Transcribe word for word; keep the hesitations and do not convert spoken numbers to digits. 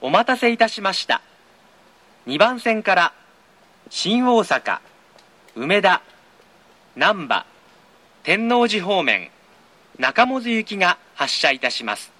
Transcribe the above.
お待たせいたしました。にばん線から新大阪、梅田、難波、天王寺方面、中百舌行きが発車いたします。